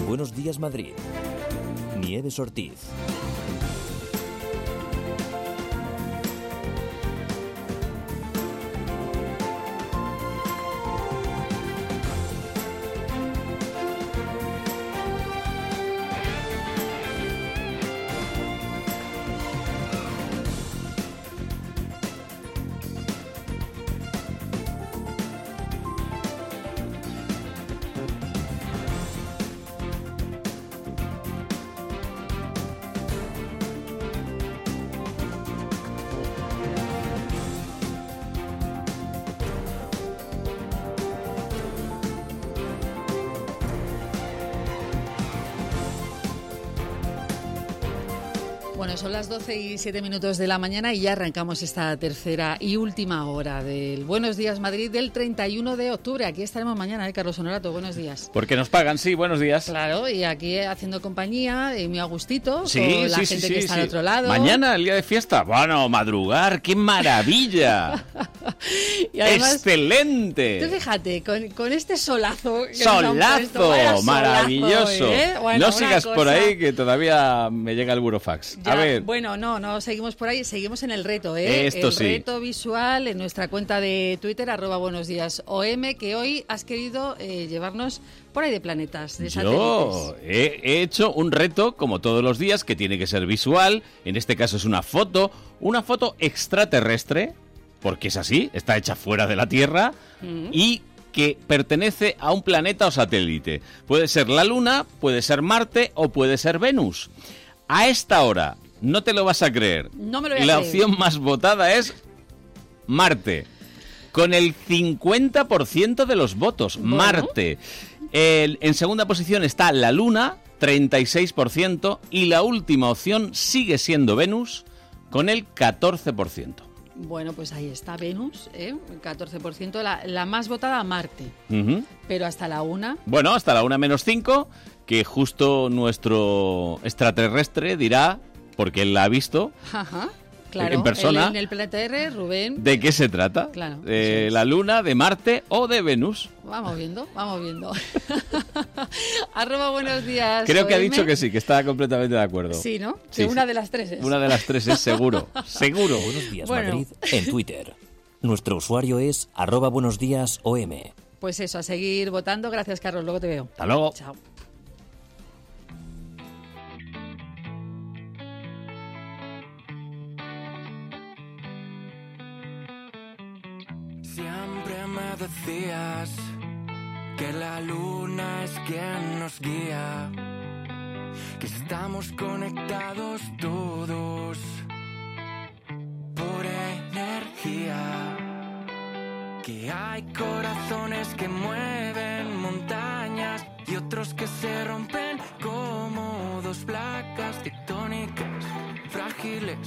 Buenos Días Madrid. Nieves Ortiz. Bueno, son las 12:07 de la mañana y ya arrancamos esta tercera y última hora del Buenos Días Madrid del 31 de octubre. Aquí estaremos mañana, Carlos Honorato. Buenos días. Porque nos pagan, sí, buenos días. Claro, y aquí haciendo compañía, muy a gustito, sí, con la sí, gente sí, que está al otro lado. Mañana, el día de fiesta. Bueno, madrugar, ¡qué maravilla! Y además, ¡excelente! Tú fíjate, con este solazo. ¡Solazo! ¡Maravilloso! Bueno, no sigas por ahí que todavía me llega el burofax. Ya, a ver. Bueno, no seguimos por ahí, seguimos en el reto, Esto el sí. reto visual en nuestra cuenta de Twitter, @buenosdíasom, que hoy has querido llevarnos por ahí de planetas, de satélites. Yo he hecho un reto, como todos los días, que tiene que ser visual. En este caso es una foto extraterrestre, porque es así, está hecha fuera de la Tierra y que pertenece a un planeta o satélite. Puede ser la Luna, puede ser Marte o puede ser Venus. A esta hora, no te lo vas a creer. No me lo voy a La creer. opción más votada es Marte, con el 50% de los votos. Bueno. Marte. En segunda posición está la Luna, 36%, y la última opción sigue siendo Venus, con el 14%. Bueno, pues ahí está Venus, el 14%, la más votada, Marte. Ujú. Pero hasta la una. Bueno, hasta la 1:05, que justo nuestro extraterrestre dirá, porque él la ha visto, Ajá, claro. en persona. En el planeta R, Rubén. de qué se trata. Claro, ¿De eso es. la Luna, de Marte o de Venus? Vamos viendo. @buenos días. Creo que ha OM. dicho que sí, que está completamente de acuerdo. Sí, ¿no? Sí, Que una sí. de las tres es. Una de las tres es seguro, seguro. Buenos Días Bueno. Madrid en Twitter. Nuestro usuario es @buenosdíasom. Pues eso, a seguir votando. Gracias, Carlos. Luego te veo. Hasta luego. Chao. Siempre me decías que la luna es quien nos guía, que estamos conectados todos por energía, que hay corazones que mueven montañas y otros que se rompen como dos placas tectónicas frágiles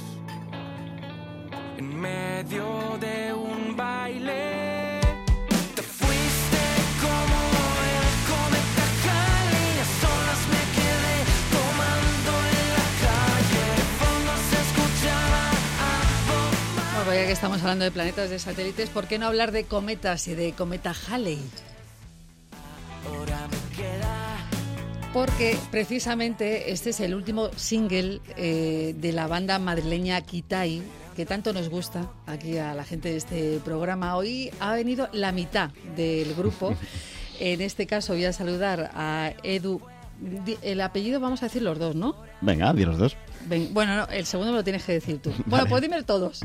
en medio de un baile. Te fuiste como el cometa Halley, a solas me quedé tomando en la calle, de fondo se escuchaba a Bueno, ya que estamos hablando de planetas, de satélites, ¿por qué no hablar de cometas y de cometa Halley? ahora me queda. Porque precisamente este es el último single de la banda madrileña Kitai, que tanto nos gusta aquí a la gente de este programa. Hoy ha venido la mitad del grupo. En este caso voy a saludar a Edu. El apellido vamos a decir los dos, ¿no? Venga, di los dos. Bueno, no, el segundo me lo tienes que decir tú. Bueno, pues dime todos.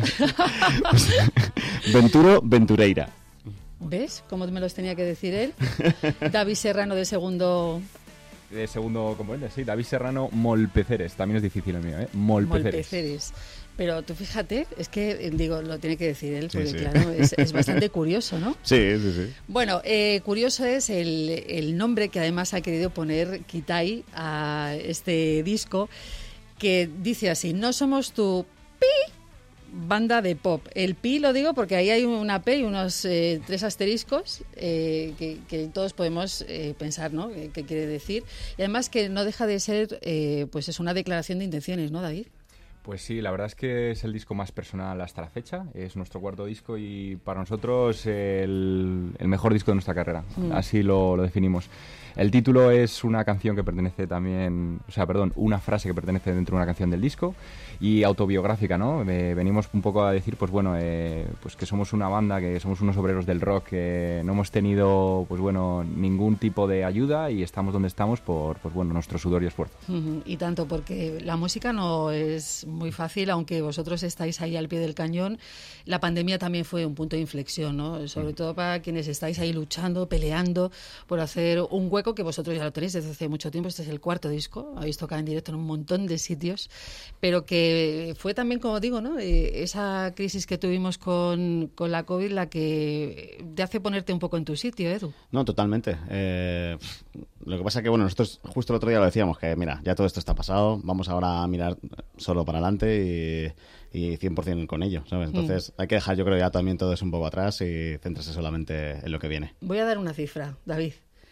Venturo Ventureira. ¿Ves cómo me los tenía que decir él? David Serrano de segundo... De segundo componente, sí, David Serrano Molpeceres. También es difícil el mío, ¿eh? Molpeceres. Molpeceres. Pero tú fíjate, es que, digo, lo tiene que decir él, porque Sí. claro, es bastante curioso, ¿no? Sí, sí, sí. Bueno, curioso es el nombre que además ha querido poner Kitai a este disco, que dice así: no somos tu banda de pop. El pi lo digo porque ahí hay una P y unos 3 asteriscos que todos podemos pensar, ¿no? ¿Qué quiere decir? Y además que no deja de ser, pues es una declaración de intenciones, ¿no, David? Pues sí, la verdad es que es el disco más personal hasta la fecha. Es nuestro cuarto disco y para nosotros el mejor disco de nuestra carrera. Así lo definimos. El título es una canción que pertenece también, una frase que pertenece dentro de una canción del disco y autobiográfica, ¿no? Venimos un poco a decir, pues bueno, pues que somos una banda, que somos unos obreros del rock, que no hemos tenido, pues bueno, ningún tipo de ayuda y estamos donde estamos por, pues bueno, nuestro sudor y esfuerzo. Y tanto, porque la música no es muy fácil, aunque vosotros estáis ahí al pie del cañón. La pandemia también fue un punto de inflexión, ¿no? Sobre todo para quienes estáis ahí luchando, peleando por hacer un hueco que vosotros ya lo tenéis desde hace mucho tiempo. Este es el cuarto disco, habéis tocado en directo en un montón de sitios, pero que fue también, como digo, ¿no? Esa crisis que tuvimos con la COVID la que te hace ponerte un poco en tu sitio, Edu. No, totalmente. Lo que pasa es que, bueno, nosotros justo el otro día lo decíamos, que mira, ya todo esto está pasado, vamos ahora a mirar solo para adelante y 100% con ello, ¿sabes? Entonces hay que dejar, yo creo, ya también todo eso un poco atrás y centrarse solamente en lo que viene. Voy a dar una cifra, David.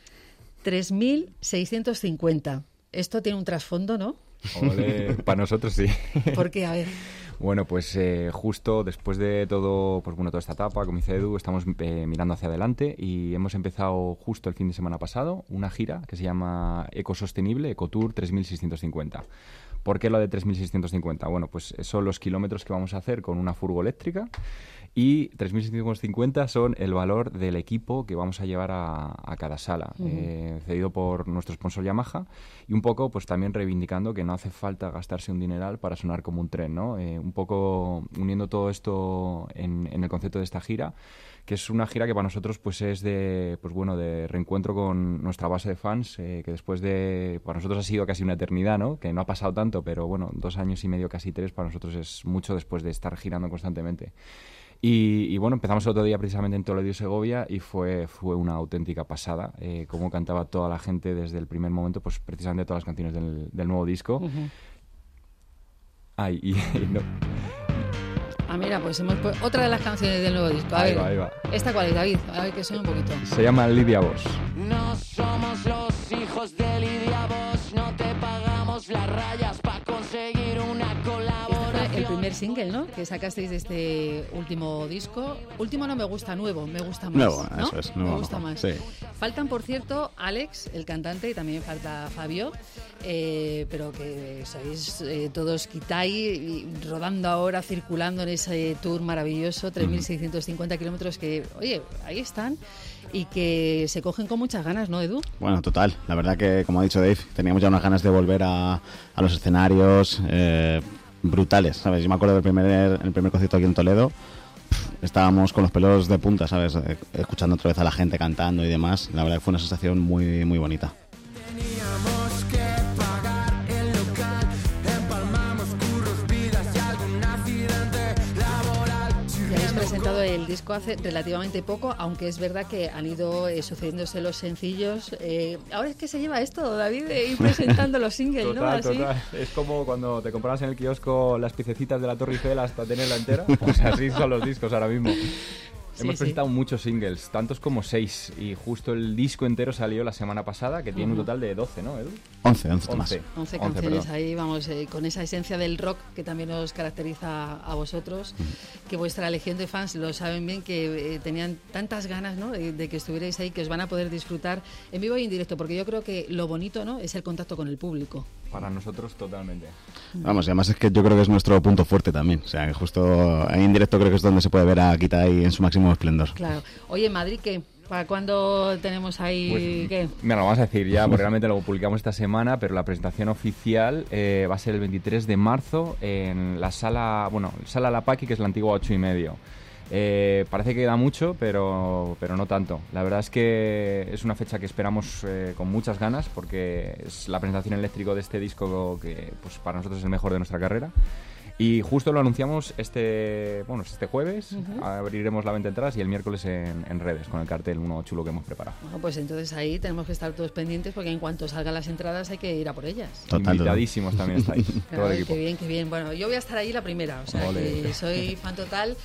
3.650. Esto tiene un trasfondo, ¿no? Para nosotros sí. ¿Por qué? A ver. Bueno, pues justo después de todo, pues bueno, toda esta etapa, como dice Edu, estamos mirando hacia adelante y hemos empezado justo el fin de semana pasado una gira que se llama Ecosostenible, Ecotour 3650. ¿Por qué lo de 3650? Bueno, pues son los kilómetros que vamos a hacer con una furgo eléctrica y 3.650 son el valor del equipo que vamos a llevar a cada sala, cedido por nuestro sponsor Yamaha, y un poco pues también reivindicando que no hace falta gastarse un dineral para sonar como un tren, ¿no? Un poco uniendo todo esto en el concepto de esta gira, que es una gira que para nosotros pues es de, pues bueno, de reencuentro con nuestra base de fans, que después de, para nosotros ha sido casi una eternidad, ¿no? Que no ha pasado tanto, pero bueno, 2 años y medio, casi 3, para nosotros es mucho después de estar girando constantemente. Y bueno, empezamos el otro día precisamente en Toledo y Segovia y fue una auténtica pasada, cómo cantaba toda la gente desde el primer momento, pues precisamente todas las canciones del nuevo disco. No. Ah, mira, pues hemos puesto otra de las canciones del nuevo disco. A ver, ahí va. ¿Esta cuál es, David? A ver, que suene un poquito. Se llama Lidia Bosch. No somos los hijos de Lidia Bosch, no te pagamos las rayas para conseguir una colaboración. El primer single, ¿no? Que sacasteis de este último disco. Último no me gusta, nuevo, me gusta más. Nuevo, ¿no? eso es, nuevo. Me gusta más. Sí. Faltan, por cierto, Alex, el cantante, y también falta Fabio, pero que sois todos Kitai, y rodando ahora, circulando en ese tour maravilloso, 3.650 kilómetros que, oye, ahí están y que se cogen con muchas ganas, ¿no, Edu? Bueno, total. La verdad que, como ha dicho Dave, teníamos ya unas ganas de volver a los escenarios brutales, ¿sabes? Yo me acuerdo del primer concierto aquí en Toledo. Estábamos con los pelos de punta, ¿sabes? Escuchando otra vez a la gente cantando y demás. La verdad que fue una sensación muy, muy bonita. Teníamos que pagar el local, empalmamos curros, vidas y algún accidente laboral. Ya habéis presentado el disco hace relativamente poco, aunque es verdad que han ido sucediéndose los sencillos. Ahora es que se lleva esto, David, de ir presentando los singles, ¿no? Total, Así. total. Es como cuando te comprabas en el kiosco las piececitas de la Torre Eiffel hasta tenerla entera. Pues así son los discos ahora mismo. Hemos presentado muchos singles, tantos como 6, y justo el disco entero salió la semana pasada, que tiene un total de 12, ¿no, Edu? 11 más. 11 canciones ahí, vamos, con esa esencia del rock que también os caracteriza a vosotros, que vuestra legión de fans lo saben bien, que tenían tantas ganas, ¿no?, de que estuvierais ahí, que os van a poder disfrutar en vivo y en directo, porque yo creo que lo bonito, ¿no?, es el contacto con el público. Para nosotros totalmente. Vamos, y además es que yo creo que es nuestro punto fuerte también. O sea, que justo ahí en directo creo que es donde se puede ver a Kitai en su máximo esplendor. Claro. Oye, Madrid, ¿qué? ¿Para cuándo tenemos ahí pues, qué? Mira, lo vamos a decir ya, porque realmente lo publicamos esta semana, pero la presentación oficial va a ser el 23 de marzo en la sala La Paqui, que es la antigua 8:30. Parece que queda mucho, pero no tanto. La verdad es que es una fecha que esperamos con muchas ganas, porque es la presentación eléctrico de este disco que pues para nosotros es el mejor de nuestra carrera. Y justo lo anunciamos este jueves, abriremos la venta de entradas, y el miércoles en redes con el cartel uno chulo que hemos preparado. Bueno, pues entonces ahí tenemos que estar todos pendientes, porque en cuanto salgan las entradas hay que ir a por ellas. Total, invitadísimos también estáis. Claro, todo el equipo. Qué bien. Bueno, yo voy a estar ahí la primera, o sea, que soy fan total.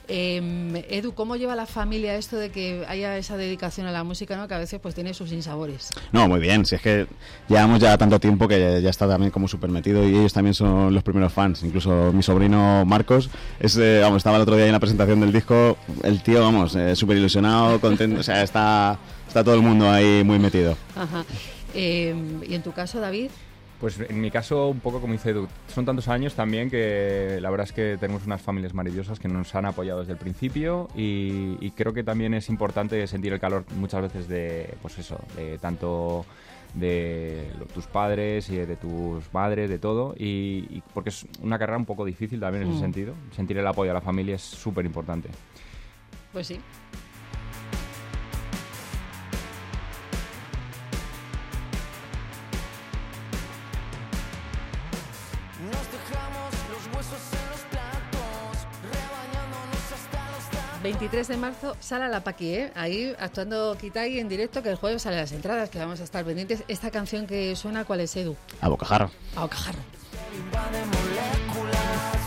Edu, ¿cómo lleva la familia esto de que haya esa dedicación a la música, ¿no?, que a veces pues tiene sus sinsabores? No, muy bien, si es que llevamos ya tanto tiempo que ya está también como súper metido, y ellos también son los primeros fans. Incluso por mi sobrino Marcos. Estaba el otro día en la presentación del disco, el tío, súper ilusionado, contento, o sea, está todo el mundo ahí muy metido. Ajá. ¿Y en tu caso, David? Pues en mi caso, un poco como dice Edu, son tantos años también que la verdad es que tenemos unas familias maravillosas que nos han apoyado desde el principio y creo que también es importante sentir el calor muchas veces de tanto de tus padres y de tus madres, de todo, y porque es una carrera un poco difícil también en ese sentido. Sentir el apoyo a la familia es súper importante. Pues sí. Nos dejamos los huesos en los platos, rebañándonos hasta los tacos. 23 de marzo sale la Paqui, ¿eh? Ahí actuando Kitai en directo, que el jueves salen las entradas, que vamos a estar pendientes. Esta canción que suena, ¿cuál es, Edu? A bocajarro. A bocajarro. Invade moléculas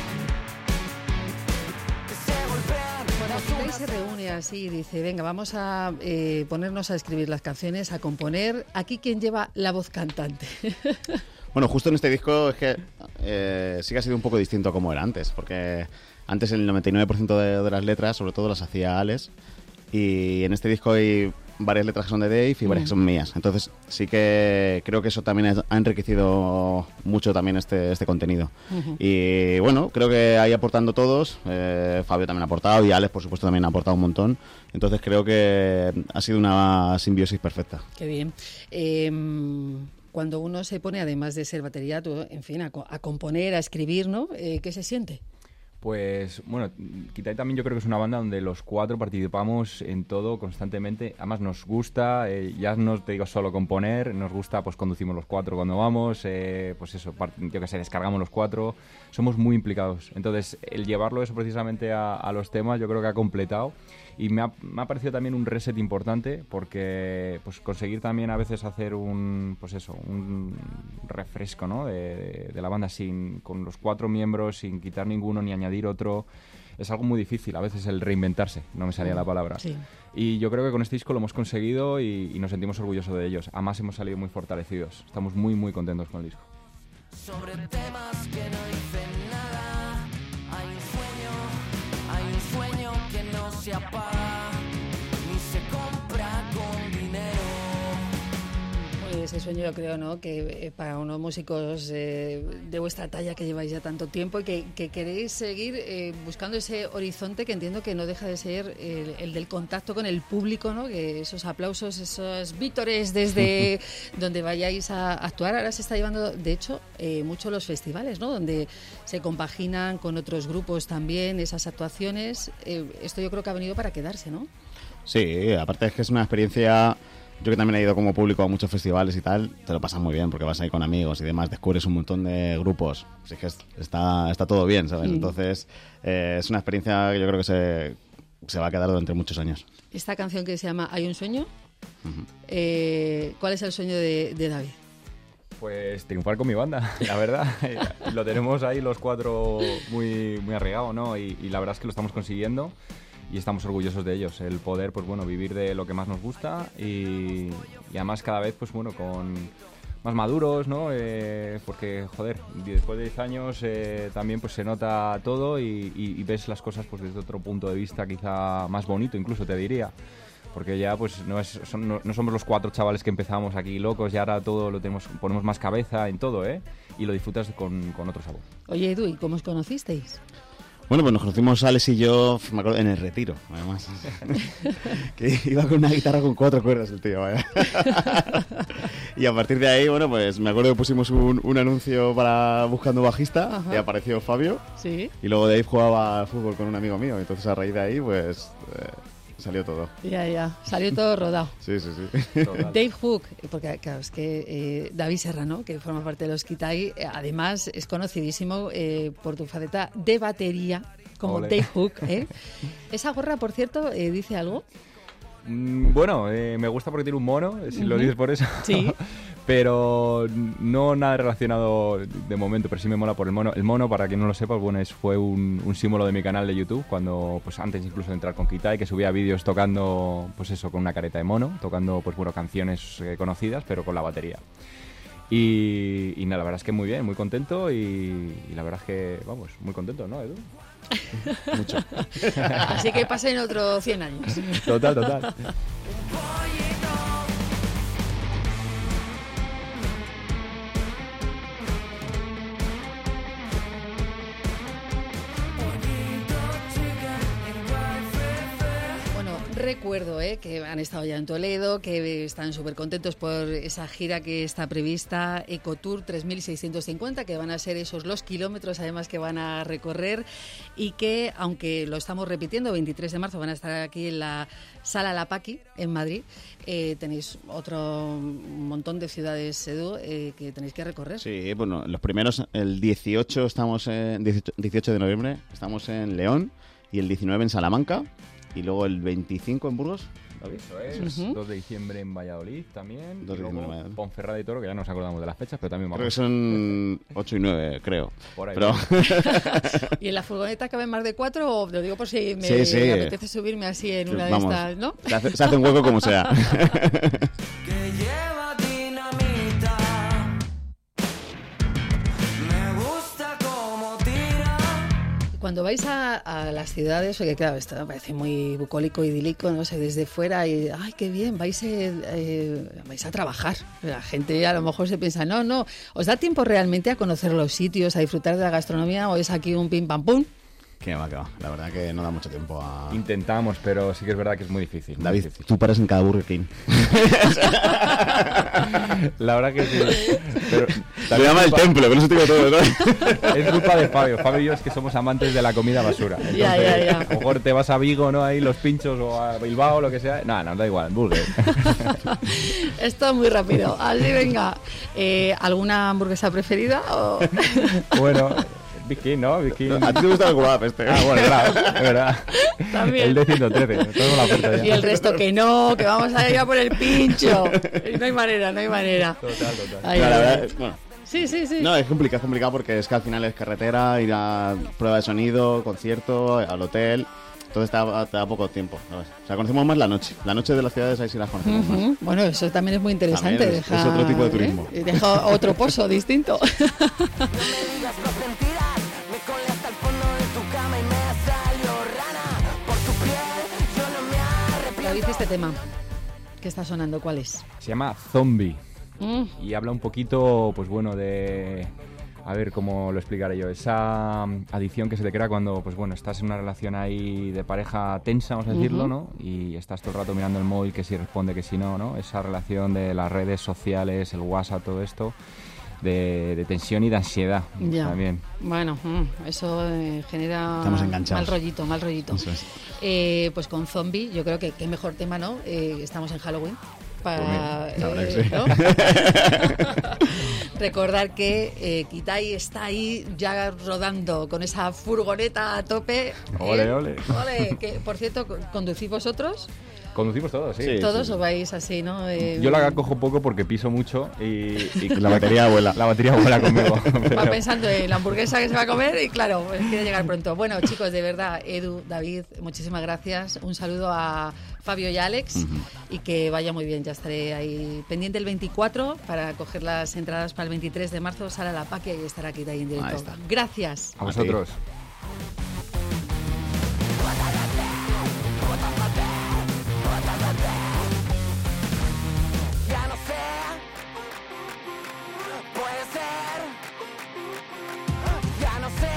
que se golpean tras Kitai una se reúne así y dice, venga, vamos a ponernos a escribir las canciones, a componer. Aquí, ¿quién lleva la voz cantante? Bueno, justo en este disco es que sí que ha sido un poco distinto a como era antes, porque antes el 99% de las letras, sobre todo, las hacía Alex, y en este disco hay varias letras que son de Dave y varias que son mías. Entonces sí que creo que eso también ha enriquecido mucho también este contenido. Y bueno, creo que ahí aportando todos, Fabio también ha aportado y Alex por supuesto también ha aportado un montón. Entonces creo que ha sido una simbiosis perfecta. Qué bien. Cuando uno se pone, además de ser batería, en fin, a componer, a escribir, ¿no? ¿Qué se siente? Pues bueno, Kitai también yo creo que es una banda donde los cuatro participamos en todo constantemente. Además nos gusta, ya no te digo solo componer, nos gusta, pues conducimos los cuatro cuando vamos, pues eso, yo que sé, descargamos los cuatro, somos muy implicados. Entonces el llevarlo eso precisamente a los temas yo creo que ha completado. Y me ha parecido también un reset importante porque pues conseguir también a veces hacer un refresco, ¿no? de la banda con los cuatro miembros, sin quitar ninguno ni añadir otro, es algo muy difícil, a veces el reinventarse, no me salía la palabra. Sí. Y yo creo que con este disco lo hemos conseguido y nos sentimos orgullosos de ellos. Además hemos salido muy fortalecidos, estamos muy muy contentos con el disco. sobre temas que no dicen nada. Hay un sueño que no se apaga ni se compra con dinero. Ese sueño yo creo, ¿no? Que para unos músicos de vuestra talla que lleváis ya tanto tiempo y que queréis seguir buscando ese horizonte que entiendo que no deja de ser el del contacto con el público, ¿no? Que esos aplausos, esos vítores desde donde vayáis a actuar. Ahora se está llevando, de hecho, mucho los festivales, ¿no? Donde se compaginan con otros grupos también esas actuaciones. Esto yo creo que ha venido para quedarse, ¿no? Sí, aparte es que es una experiencia. Yo que también he ido como público a muchos festivales y tal, te lo pasas muy bien porque vas ahí con amigos y demás, descubres un montón de grupos, así que está todo bien, ¿sabes? Entonces es una experiencia que yo creo que se va a quedar durante muchos años. Esta canción que se llama Hay un sueño, ¿cuál es el sueño de David? Pues triunfar con mi banda, la verdad. Lo tenemos ahí los cuatro muy, muy arraigado, ¿no? Y la verdad es que lo estamos consiguiendo. Y estamos orgullosos de ellos, el poder, pues bueno, vivir de lo que más nos gusta y además cada vez, pues bueno, con más maduros, ¿no? Porque, joder, después de 10 años también pues se nota todo y ves las cosas pues desde otro punto de vista quizá más bonito, incluso te diría. Porque ya pues no somos los cuatro chavales que empezamos aquí locos y ahora todo ponemos más cabeza en todo, y lo disfrutas con otro sabor. Oye, Edu, ¿y cómo os conocisteis? Bueno, pues nos conocimos Alex y yo, me acuerdo, en el Retiro, además. Que iba con una guitarra con 4 cuerdas el tío, vaya. Y a partir de ahí, bueno, pues me acuerdo que pusimos un anuncio para buscando bajista. Ajá. Y apareció Fabio. Sí. Y luego Dave jugaba al fútbol con un amigo mío. Entonces a raíz de ahí, pues salió todo. Ya, salió todo rodado. Sí. Dave Hook, porque claro, es que David Serrano, que forma parte de los Kitai, además es conocidísimo por tu faceta de batería, como Ole. Dave Hook. Esa gorra, por cierto, ¿dice algo? Bueno, me gusta porque tiene un mono, si lo dices por eso. Sí. Pero no nada relacionado de momento, pero sí me mola por el mono. El mono, para quien no lo sepa, bueno, fue un símbolo de mi canal de YouTube, cuando, pues antes incluso de entrar con Kitai, que subía vídeos tocando, pues eso, con una careta de mono, tocando, pues bueno, canciones conocidas, pero con la batería. Y nada, la verdad es que muy bien, muy contento y la verdad es que, vamos, muy contento, ¿no, Edu? Mucho. Así que pasen otros 100 años. Total. Recuerdo que han estado ya en Toledo, que están súper contentos por esa gira que está prevista, Ecotour 3650, que van a ser esos los kilómetros además que van a recorrer y que, aunque lo estamos repitiendo, 23 de marzo van a estar aquí en la Sala La Paqui, en Madrid. Tenéis otro montón de ciudades, Edu, que tenéis que recorrer. Sí, bueno, los primeros, el 18 18 de noviembre estamos en León y el 19 en Salamanca. Y luego el 25 en Burgos. Eso es. 2 de diciembre en Valladolid también. 2 de diciembre en Valladolid. Ponferrada y Toro, que ya no nos acordamos de las fechas, pero también vamos. Creo que son 8 y 9, creo. Por ahí. Pero... ¿Y en la furgoneta caben más de 4? O lo digo por si me apetece subirme así en una de estas, ¿no? Se hace un hueco como sea. Que lleva dinamita. Me gusta cómo tira. Cuando vais a las ciudades, oye, claro, esto me parece muy bucólico, idílico, no sé, desde fuera, y ¡ay, qué bien! Vais a trabajar. La gente a lo mejor se piensa, no, ¿os da tiempo realmente a conocer los sitios, a disfrutar de la gastronomía, o es aquí un pim pam pum? Que va. La verdad que no da mucho tiempo a... Intentamos, pero sí que es verdad que es muy difícil. David, tú paras en cada Burger King. La verdad que sí. Pero se llama el templo, pero eso te digo todo, ¿no? Es culpa de Fabio. Fabio y yo es que somos amantes de la comida basura. Entonces, ya. A lo mejor te vas a Vigo, ¿no? Ahí los pinchos, o a Bilbao, o lo que sea. No, da igual, burger. Esto es muy rápido. Así, venga. ¿Alguna hamburguesa preferida? O... Bueno... Big King, ¿no? Big King. A ti te gusta el kebab este. Bueno, claro, es verdad. También. El de 113, tenemos la oferta ya. Y el resto que no, que vamos a ir a por el pincho. No hay manera. Total. La verdad, bueno. Sí. No, es complicado porque es que al final es carretera, ir a prueba de sonido, concierto, al hotel. Entonces te da poco tiempo, ¿sabes? O sea, conocemos más la noche de las ciudades, ahí sí las conocemos más. Bueno, eso también es muy interesante. Es otro tipo de turismo. Deja otro pozo distinto. No me digas más mentiras, me colé hasta el fondo de tu cama y me salió rana. Por tu piel yo no me arrepiento. David, este tema que está sonando, ¿cuál es? Se llama Zombie. Y habla un poquito, pues bueno, de... A ver, ¿cómo lo explicaré yo? Esa adicción que se te crea cuando, pues bueno, estás en una relación ahí de pareja tensa, vamos a decirlo, ¿no? Y estás todo el rato mirando el móvil, que si responde, que si no, ¿no? Esa relación de las redes sociales, el WhatsApp, todo esto, de tensión y de ansiedad también. Bueno, eso genera Estamos enganchados. Mal rollito. Eso es. Pues con Zombie, yo creo que qué mejor tema, ¿no? Estamos en Halloween. La verdad que sí. ¿no? Recordar que Kitai está ahí ya rodando con esa furgoneta a tope. Ole. Que, por cierto, ¿conducís vosotros? Conducimos todos, sí. Sí. ¿Todos o vais así, no? Yo la cojo poco porque piso mucho y La batería vuela. La batería vuela conmigo. Va pensando en la hamburguesa que se va a comer y claro, pues quiere llegar pronto. Bueno, chicos, de verdad, Edu, David, muchísimas gracias. Un saludo a Fabio y a Alex y que vaya muy bien. Ya estaré ahí pendiente el 24 para coger las entradas para el 23 de marzo. Sala La Paqui y estar aquí ahí en directo. Ahí está. Gracias. A vosotros. Ya no sé, puede ser. Ya no sé,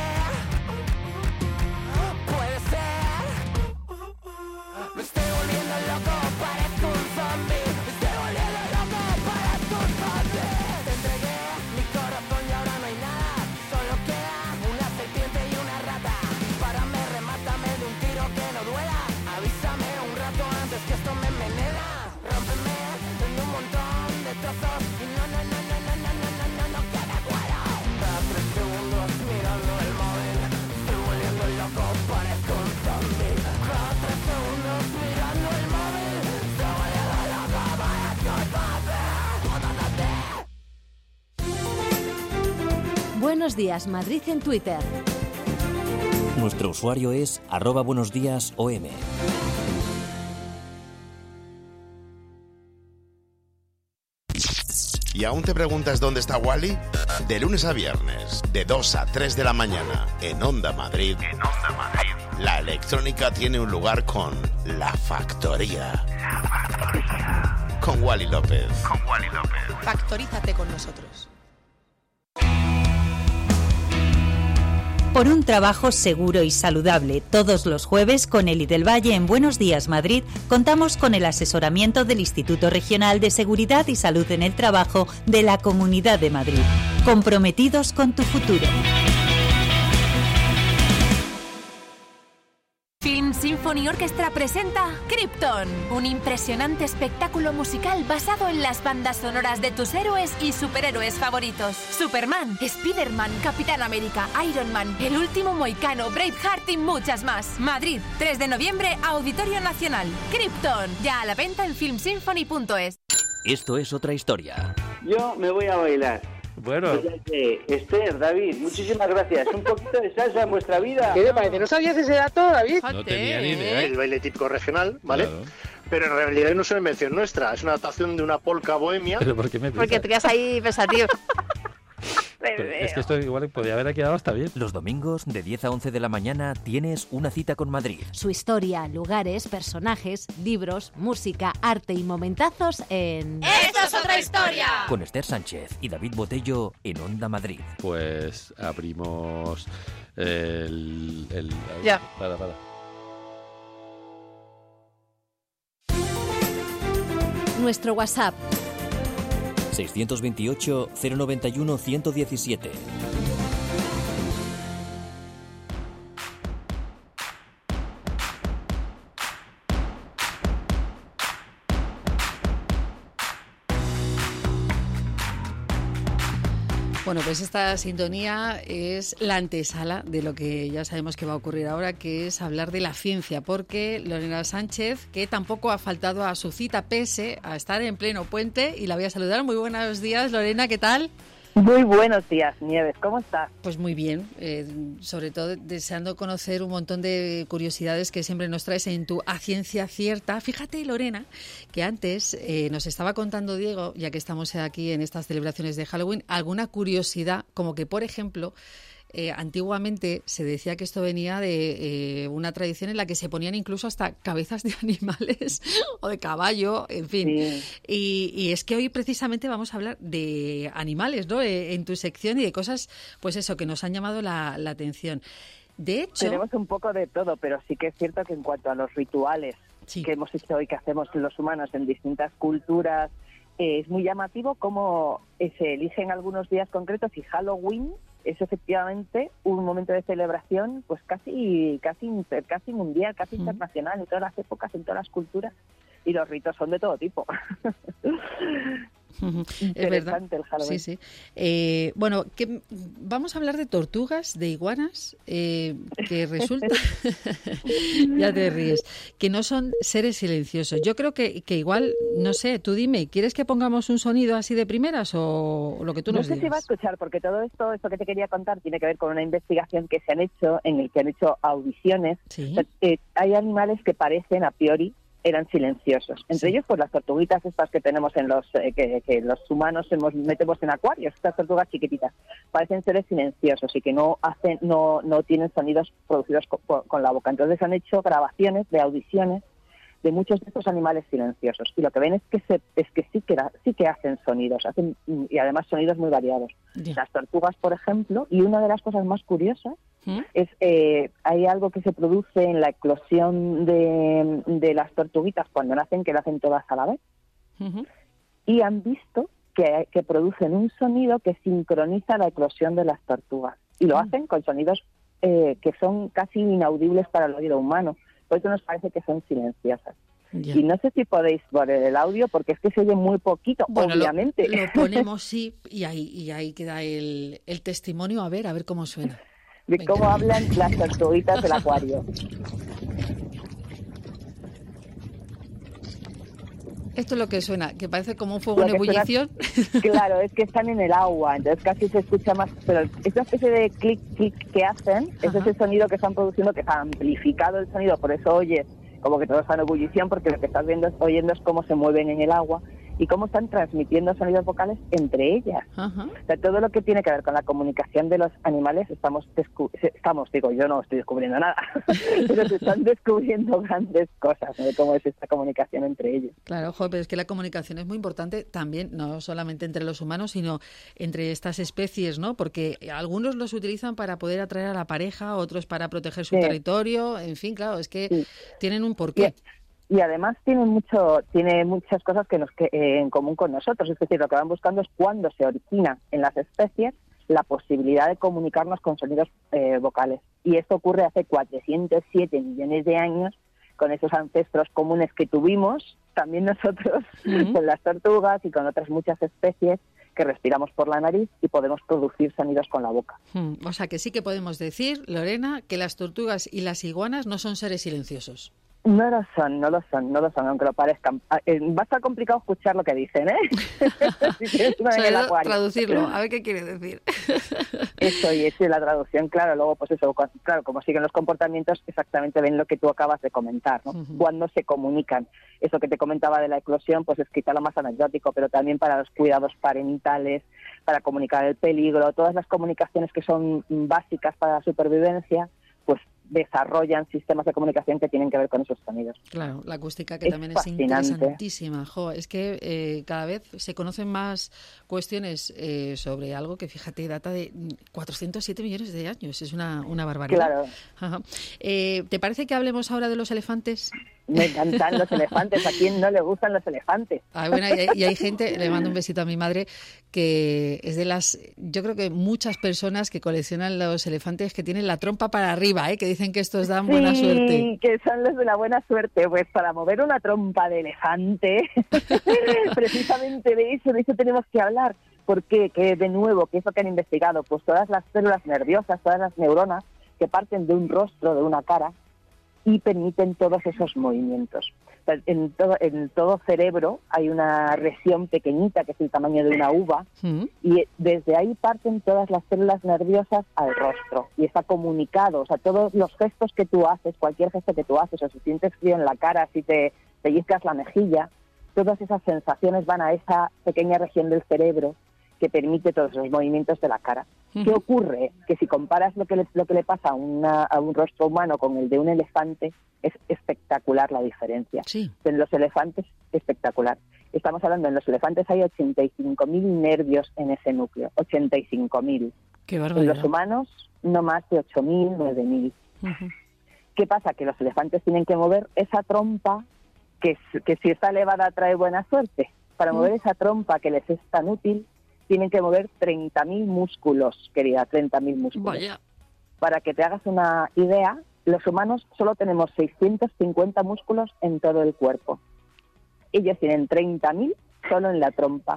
puede ser. Me estoy volviendo loco, parezco un zombie. Me estoy volviendo loco, parezco un zombie. Te entregué mi corazón y ahora no hay nada. Solo queda una serpiente y una rata. Dispárame, remátame de un tiro que no duela. Avísame un rato antes que esto me envenena. Rómpeme en un montón de trozos y no quede cuero. Cada 3 segundos mirando el móvil, estoy volviendo loco, parezco un zombie. Cada 3 segundos mirando el móvil, estoy volviendo loco, parezco un zombie. Buenos días, Madrid en Twitter. Nuestro usuario es @buenosdiasOM. ¿Y aún te preguntas dónde está Wally? De lunes a viernes, de 2 a 3 de la mañana, en Onda Madrid. La electrónica tiene un lugar con La Factoría. Con Wally López. Factorízate con nosotros. Por un trabajo seguro y saludable, todos los jueves con Eli del Valle en Buenos Días Madrid contamos con el asesoramiento del Instituto Regional de Seguridad y Salud en el Trabajo de la Comunidad de Madrid. Comprometidos con tu futuro. Film Symphony Orchestra presenta Krypton, un impresionante espectáculo musical basado en las bandas sonoras de tus héroes y superhéroes favoritos. Superman, Spider-Man, Capitán América, Iron Man, El Último Mohicano, Braveheart y muchas más. Madrid, 3 de noviembre, Auditorio Nacional. Krypton, ya a la venta en filmsymphony.es. Esto es otra historia. Yo me voy a bailar. Bueno. Esther, David, muchísimas gracias. Un poquito de salsa en vuestra vida. ¿Qué te parece? ¿No sabías ese dato, David? No tenía ni idea. El baile típico regional, ¿vale? Claro. Pero en realidad no es una invención nuestra, es una adaptación de una polka bohemia. ¿Pero por qué me Porque te quedas ahí pensativo. Es que esto igual podría haber quedado hasta bien. Los domingos de 10 a 11 de la mañana tienes una cita con Madrid. Su historia, lugares, personajes, libros, música, arte y momentazos en... ¡Esto es otra historia! Con Esther Sánchez y David Botello en Onda Madrid. Pues abrimos el... Ya. Para. Nuestro WhatsApp 628 091 117. Bueno, pues esta sintonía es la antesala de lo que ya sabemos que va a ocurrir ahora, que es hablar de la ciencia, porque Lorena Sánchez, que tampoco ha faltado a su cita pese a estar en pleno puente, y la voy a saludar. Muy buenos días, Lorena, ¿qué tal? Muy buenos días, Nieves, ¿cómo estás? Pues muy bien, sobre todo deseando conocer un montón de curiosidades que siempre nos traes en tu A Ciencia Cierta. Fíjate, Lorena, que antes nos estaba contando Diego, ya que estamos aquí en estas celebraciones de Halloween, alguna curiosidad, como que, por ejemplo, antiguamente se decía que esto venía de una tradición en la que se ponían incluso hasta cabezas de animales o de caballo, en fin. Sí. Y es que hoy precisamente vamos a hablar de animales, ¿no? En tu sección, y de cosas, pues eso, que nos han llamado la atención. De hecho... Tenemos un poco de todo, pero sí que es cierto que en cuanto a los rituales que hemos hecho hoy, que hacemos los humanos en distintas culturas, es muy llamativo cómo se eligen algunos días concretos, y Halloween es efectivamente un momento de celebración pues casi mundial, casi internacional, en todas las épocas, en todas las culturas, y los ritos son de todo tipo. Es verdad. El Halloween. Sí. Bueno, vamos a hablar de tortugas, de iguanas, que resulta, ya te ríes, que no son seres silenciosos. Yo creo que igual, no sé, tú dime, ¿quieres que pongamos un sonido así de primeras o lo que tú nos digas? No sé si va a escuchar, porque todo esto que te quería contar tiene que ver con una investigación que se han hecho, en el que han hecho audiciones. ¿Sí? O sea, hay animales que parecen a priori eran silenciosos. Entre ellos, pues las tortuguitas estas que tenemos en los que los humanos metemos en acuarios, estas tortugas chiquititas, parecen seres silenciosos y que no tienen sonidos producidos con la boca. Entonces han hecho grabaciones de audiciones de muchos de estos animales silenciosos, y lo que ven es que sí que hacen sonidos, y además sonidos muy variados. Las tortugas, por ejemplo, y una de las cosas más curiosas es hay algo que se produce en la eclosión de las tortuguitas cuando nacen, que lo hacen todas a la vez, y han visto que producen un sonido que sincroniza la eclosión de las tortugas, y lo hacen con sonidos que son casi inaudibles para el oído humano. Por eso nos parece que son silenciosas. Ya. Y no sé si podéis poner el audio, porque es que se oye muy poquito, bueno, obviamente. Lo ponemos, sí, y ahí queda el testimonio, a ver cómo suena. De cómo hablan las tortuguitas del acuario. Esto es lo que suena, que parece como un fuego en ebullición. Claro, es que están en el agua, entonces casi se escucha más, pero esa especie de clic, clic que hacen, es ese sonido que están produciendo, que está amplificado el sonido, por eso oyes como que todo está en ebullición, porque lo que estás oyendo es cómo se mueven en el agua, y cómo están transmitiendo sonidos vocales entre ellas. Ajá. O sea, todo lo que tiene que ver con la comunicación de los animales, digo, yo no estoy descubriendo nada, pero se están descubriendo grandes cosas, ¿no?, de cómo es esta comunicación entre ellos. Claro, pero es que la comunicación es muy importante también, no solamente entre los humanos, sino entre estas especies, ¿no? Porque algunos los utilizan para poder atraer a la pareja, otros para proteger su territorio, en fin, claro, es que tienen un porqué. Y además tiene muchas cosas que en común con nosotros. Es decir, lo que van buscando es cuando se origina en las especies la posibilidad de comunicarnos con sonidos vocales. Y esto ocurre hace 407 millones de años con esos ancestros comunes que tuvimos también nosotros con las tortugas y con otras muchas especies que respiramos por la nariz y podemos producir sonidos con la boca. O sea que sí que podemos decir, Lorena, que las tortugas y las iguanas no son seres silenciosos. No lo son, aunque lo parezcan. Va a estar complicado escuchar lo que dicen, ¿eh? Si tienes una en el acuario. Traducirlo, a ver qué quiere decir. Eso, y es la traducción, claro, luego pues eso, claro, como siguen los comportamientos, exactamente ven lo que tú acabas de comentar, ¿no? Cuando se comunican. Eso que te comentaba de la eclosión, pues es quizá lo más anecdótico, pero también para los cuidados parentales, para comunicar el peligro, todas las comunicaciones que son básicas para la supervivencia, pues desarrollan sistemas de comunicación que tienen que ver con esos sonidos. Claro, la acústica que también es interesantísima. Es que cada vez se conocen más cuestiones sobre algo que, fíjate, data de 407 millones de años. Es una barbaridad. Claro. Ajá. ¿Te parece que hablemos ahora de los elefantes? Me encantan los elefantes. ¿A quién no le gustan los elefantes? Bueno, y hay gente, le mando un besito a mi madre, que es de las, yo creo que muchas personas que coleccionan los elefantes que tienen la trompa para arriba, que dicen que estos dan buena suerte. Sí, que son los de la buena suerte. Pues para mover una trompa de elefante, precisamente de eso tenemos que hablar. Porque, que de nuevo, ¿qué es lo que han investigado? Pues todas las células nerviosas, todas las neuronas que parten de un rostro, de una cara, y permiten todos esos movimientos. O sea, en todo cerebro hay una región pequeñita que es el tamaño de una uva y desde ahí parten todas las células nerviosas al rostro y está comunicado. O sea, todos los gestos que tú haces, cualquier gesto que tú haces, o si sientes frío en la cara, si te pellizcas la mejilla, todas esas sensaciones van a esa pequeña región del cerebro que permite todos esos movimientos de la cara. ¿Qué ocurre? Que si comparas lo que le pasa a un rostro humano con el de un elefante, es espectacular la diferencia. Sí. En los elefantes, espectacular. Estamos hablando, en los elefantes hay 85.000 nervios en ese núcleo. 85.000. Qué barbaridad. En los humanos, no más de 8.000, 9.000. ¿Qué pasa? Que los elefantes tienen que mover esa trompa que si está elevada trae buena suerte. Para mover esa trompa que les es tan útil, tienen que mover 30.000 músculos, querida, 30.000 músculos. Vaya. Para que te hagas una idea, los humanos solo tenemos 650 músculos en todo el cuerpo. Ellos tienen 30.000 solo en la trompa.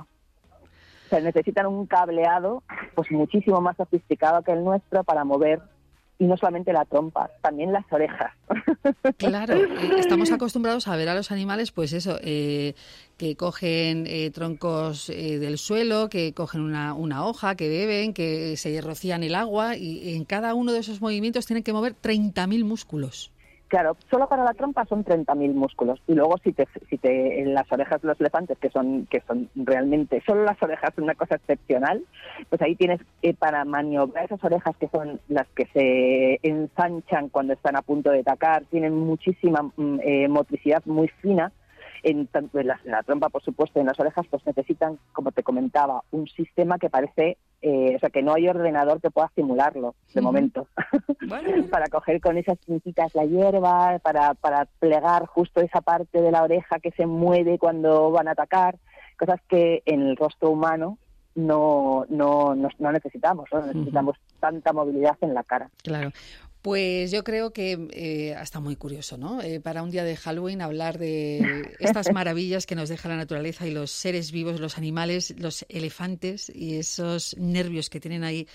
O sea, necesitan un cableado pues muchísimo más sofisticado que el nuestro para mover, y no solamente la trompa, también las orejas. Claro, estamos acostumbrados a ver a los animales, pues eso, que cogen troncos del suelo, que cogen una hoja, que beben, que se rocían el agua, y en cada uno de esos movimientos tienen que mover 30.000 músculos. Claro, solo para la trompa son 30.000 músculos. Y luego si en las orejas de los elefantes, que son realmente, solo las orejas son una cosa excepcional, pues ahí tienes para maniobrar esas orejas, que son las que se ensanchan cuando están a punto de atacar, tienen muchísima motricidad muy fina. En la trompa, por supuesto, en las orejas, pues necesitan, como te comentaba, un sistema que parece, o sea, que no hay ordenador que pueda simularlo, de momento. Bueno. Para coger con esas puntitas la hierba, para plegar justo esa parte de la oreja que se mueve cuando van a atacar, cosas que en el rostro humano no necesitamos, ¿no? Necesitamos tanta movilidad en la cara. Claro. Pues yo creo que está muy curioso, ¿no? Para un día de Halloween hablar de estas maravillas que nos deja la naturaleza y los seres vivos, los animales, los elefantes y esos nervios que tienen ahí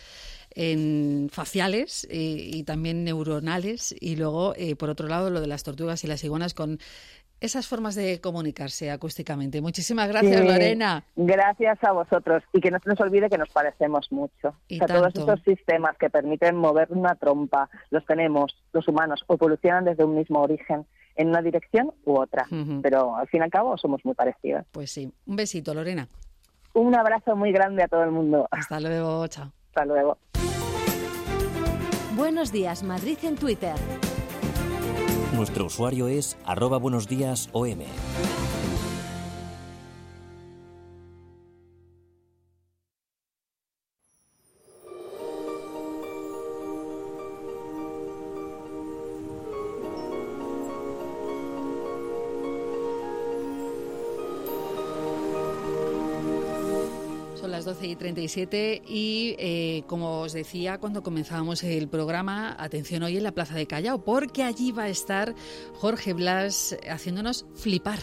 faciales y también neuronales. Y luego, por otro lado, lo de las tortugas y las iguanas con esas formas de comunicarse acústicamente. Muchísimas gracias, sí, Lorena. Gracias a vosotros. Y que no se nos olvide que nos parecemos mucho. Y o sea, todos estos sistemas que permiten mover una trompa, los humanos evolucionan desde un mismo origen en una dirección u otra. Pero al fin y al cabo somos muy parecidos. Pues sí. Un besito, Lorena. Un abrazo muy grande a todo el mundo. Hasta luego, chao. Hasta luego. Buenos días, Madrid en Twitter. Nuestro usuario es @buenosdiasom. Las 12:37 y como os decía cuando comenzábamos el programa, atención hoy en la Plaza de Callao, porque allí va a estar Jorge Blas haciéndonos flipar.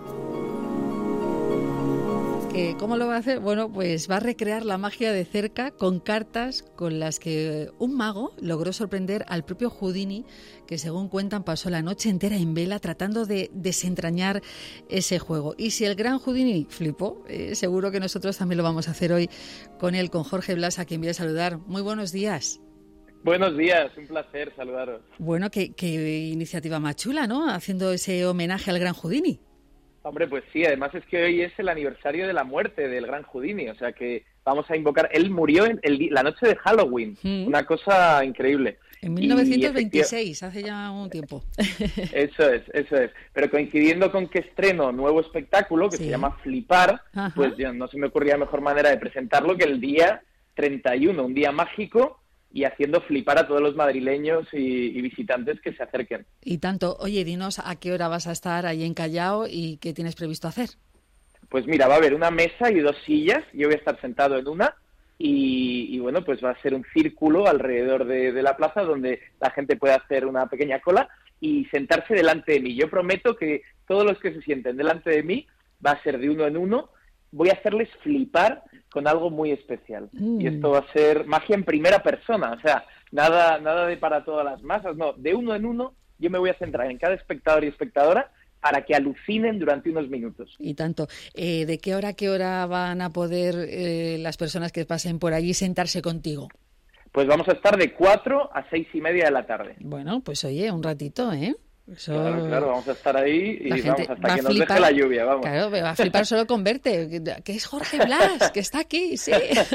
¿Cómo lo va a hacer? Bueno, pues va a recrear la magia de cerca con cartas con las que un mago logró sorprender al propio Houdini, que según cuentan pasó la noche entera en vela tratando de desentrañar ese juego. Y si el gran Houdini flipó, seguro que nosotros también lo vamos a hacer hoy con él, con Jorge Blas, a quien voy a saludar. Muy buenos días. Buenos días, un placer saludaros. Bueno, qué iniciativa más chula, ¿no? Haciendo ese homenaje al gran Houdini. Hombre, pues sí, además es que hoy es el aniversario de la muerte del gran Houdini, o sea que vamos a invocar... Él murió la noche de Halloween, una cosa increíble. En 1926, hace ya un tiempo. Eso es. Pero coincidiendo con que estreno nuevo espectáculo, que se llama Flipar, pues ya no se me ocurría mejor manera de presentarlo que el día 31, un día mágico, y haciendo flipar a todos los madrileños y visitantes que se acerquen. Y tanto. Oye, dinos a qué hora vas a estar ahí en Callao y qué tienes previsto hacer. Pues mira, va a haber una mesa y 2 sillas, yo voy a estar sentado en una, y bueno, pues va a ser un círculo alrededor de la plaza donde la gente puede hacer una pequeña cola y sentarse delante de mí. Yo prometo que todos los que se sienten delante de mí va a ser de uno en uno. Voy a hacerles flipar con algo muy especial. Y esto va a ser magia en primera persona, o sea, nada de para todas las masas, no, de uno en uno yo me voy a centrar en cada espectador y espectadora para que alucinen durante unos minutos. Y tanto. ¿De qué hora a qué hora van a poder las personas que pasen por allí sentarse contigo? Pues vamos a estar de 4 a 6:30 de la tarde. Bueno, pues oye, un ratito, ¿eh? Eso... Claro, vamos a estar ahí y vamos hasta que nos flipar, deje la lluvia, vamos. Claro, va a flipar solo con verte, que es Jorge Blas, que está aquí, sí.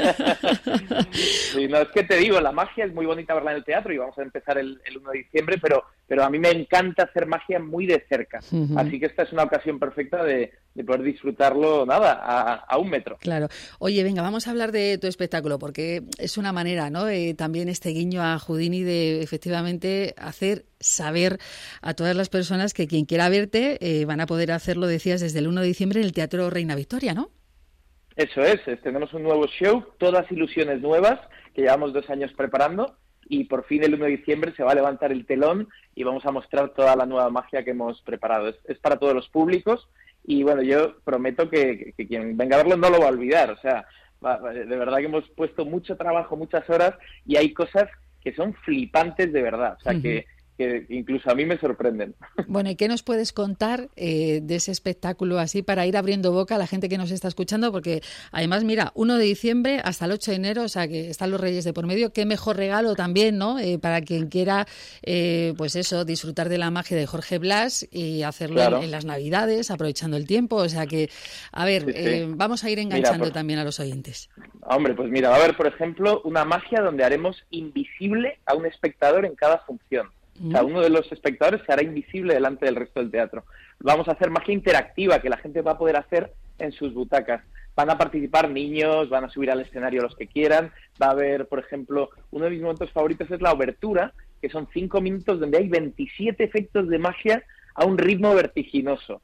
Sí, no, es que te digo, la magia es muy bonita verla en el teatro y vamos a empezar el 1 de diciembre, pero a mí me encanta hacer magia muy de cerca. Así que esta es una ocasión perfecta de poder disfrutarlo, a 1 metro. Claro. Oye, venga, vamos a hablar de tu espectáculo, porque es una manera, ¿no? También este guiño a Houdini de, efectivamente, hacer saber a todas las personas que quien quiera verte van a poder hacerlo, decías, desde el 1 de diciembre en el Teatro Reina Victoria, ¿no? Eso es, tenemos un nuevo show, todas ilusiones nuevas, que llevamos 2 años preparando, y por fin el 1 de diciembre se va a levantar el telón y vamos a mostrar toda la nueva magia que hemos preparado. Es para todos los públicos y bueno, yo prometo que quien venga a verlo no lo va a olvidar. O sea, de verdad que hemos puesto mucho trabajo, muchas horas y hay cosas que son flipantes de verdad. O sea, que incluso a mí me sorprenden. Bueno, ¿y qué nos puedes contar de ese espectáculo así para ir abriendo boca a la gente que nos está escuchando? Porque además, mira, 1 de diciembre hasta el 8 de enero, o sea que están los Reyes de por medio, qué mejor regalo también, ¿no? Para quien quiera, pues eso, disfrutar de la magia de Jorge Blas y hacerlo en las Navidades, aprovechando el tiempo. O sea que, a ver, vamos a ir enganchando también a los oyentes. Hombre, pues mira, va a haber, por ejemplo, una magia donde haremos invisible a un espectador en cada función. O sea, uno de los espectadores se hará invisible delante del resto del teatro. Vamos a hacer magia interactiva que la gente va a poder hacer en sus butacas. Van a participar niños, van a subir al escenario los que quieran. Va a haber, por ejemplo, uno de mis momentos favoritos es la obertura, que son 5 minutos donde hay 27 efectos de magia a un ritmo vertiginoso.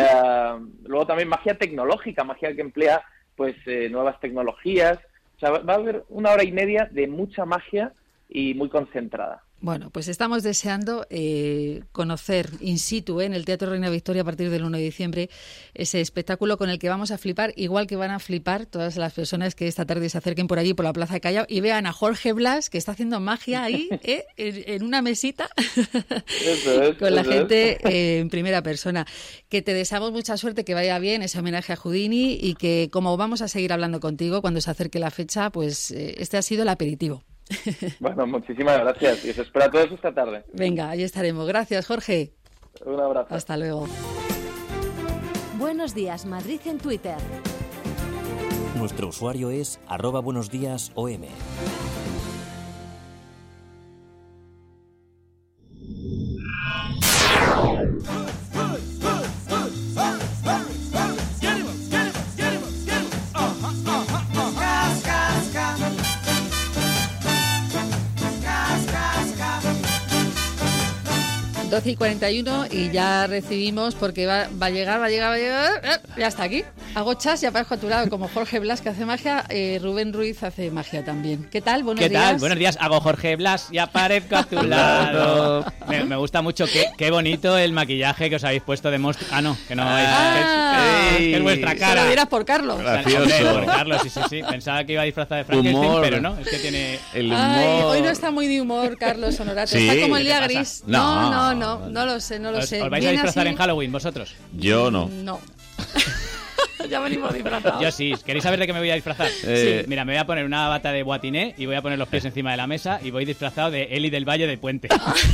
Luego también magia tecnológica, magia que emplea pues nuevas tecnologías. O sea, va a haber 1 hora y media de mucha magia y muy concentrada. Bueno, pues estamos deseando conocer in situ en el Teatro Reina Victoria a partir del 1 de diciembre ese espectáculo con el que vamos a flipar, igual que van a flipar todas las personas que esta tarde se acerquen por allí, por la Plaza de Callao, y vean a Jorge Blas, que está haciendo magia ahí, en una mesita, con la gente en primera persona. Que te deseamos mucha suerte, que vaya bien ese homenaje a Houdini y que, como vamos a seguir hablando contigo cuando se acerque la fecha, pues este ha sido el aperitivo. Bueno, muchísimas gracias y os espero a todos esta tarde. Venga, ahí estaremos. Gracias, Jorge. Un abrazo. Hasta luego. Buenos días, Madrid en Twitter. Nuestro usuario es @buenosdiasOM. y 41 y ya recibimos, porque va a llegar, ya está aquí. Hago chas y aparezco a tu lado, como Jorge Blas, que hace magia, Rubén Ruiz hace magia también. ¿Qué tal? Buenos días. ¿Qué tal? Buenos días, hago Jorge Blas y aparezco a tu lado. Me gusta mucho, qué bonito el maquillaje que os habéis puesto de monstruo. Ah, no, que no es vuestra cara. Se lo dirás por Carlos. Hombre, por Carlos, sí. Pensaba que iba disfrazado de Frankenstein, Humor. pero no, es que tiene el humor. Ay, hoy no está muy de humor, Carlos Honorato. Sí. Está como el día ¿Qué te gris. pasa? No lo sé. ¿Os vais a disfrazar en Halloween vosotros? Yo no. No. Ya venimos disfrazados. Yo sí. ¿Queréis saber de qué me voy a disfrazar? Sí. Mira, me voy a poner una bata de Boatiné y voy a poner los pies encima de la mesa y voy disfrazado de Eli del Valle de Puente.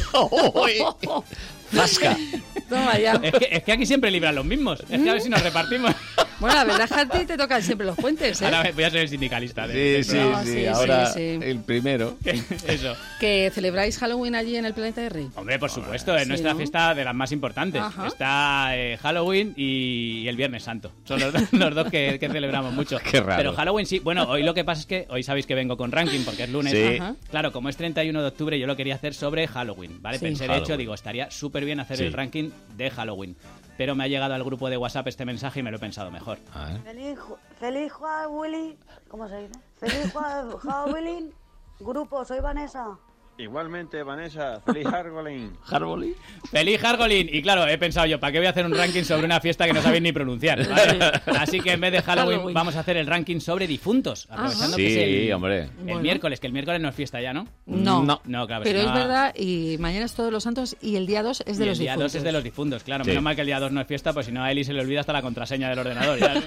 ¡Fasca! Toma ya. Es que aquí siempre libran los mismos. Es que a ver si nos repartimos. Bueno, la verdad es que a ti te tocan siempre los puentes, ¿eh? Ahora voy a ser el sindicalista. Sí. Ahora el primero. Eso. ¿Que celebráis Halloween allí en el Planeta de Rey? Hombre, por supuesto, es nuestra fiesta de las más importantes. Ajá. Está Halloween y el Viernes Santo. Son los dos que celebramos mucho. Qué raro. Pero Halloween sí. Bueno, hoy lo que pasa es que hoy sabéis que vengo con ranking porque es lunes. Sí. Ajá. Claro, como es 31 de octubre, yo lo quería hacer sobre Halloween, ¿vale? Sí. Pensé, de hecho, digo, estaría súper bien hacer el ranking de Halloween. Pero me ha llegado al grupo de WhatsApp este mensaje y me lo he pensado mejor. Feliz Halloween, ¿cómo se dice? Feliz Halloween, grupo, soy Vanessa. Igualmente, Vanessa, feliz Halloween. ¿Halloween? ¡Feliz Halloween! Y claro, he pensado yo, ¿para qué voy a hacer un ranking sobre una fiesta que no sabéis ni pronunciar? ¿Vale? Así que en vez de Halloween vamos a hacer el ranking sobre difuntos. Aprovechando que es hombre. El miércoles, que el miércoles no es fiesta ya, ¿no? No, claro. Pero es verdad, y mañana es Todos los Santos y el día 2 es de los difuntos. El día 2 es de los difuntos, claro. Sí. Menos mal que el día 2 no es fiesta, pues si no a Eli se le olvida hasta la contraseña del ordenador. Ya,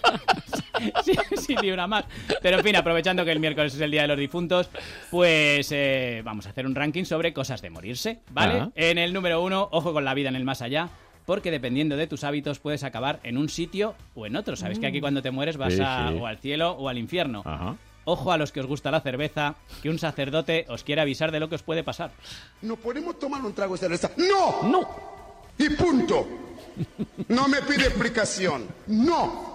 sí, ni una más. Pero en fin, aprovechando que el miércoles es el día de los difuntos, pues vamos a hacer un ranking sobre cosas de morirse, ¿vale? Ajá. En el número 1, ojo con la vida en el más allá, porque dependiendo de tus hábitos puedes acabar en un sitio o en otro. Sabes que aquí cuando te mueres vas o al cielo o al infierno. Ajá. Ojo a los que os gusta la cerveza, que un sacerdote os quiere avisar de lo que os puede pasar. ¿No podemos tomar un trago de cerveza? ¡No! Y punto. No me pide explicación. No.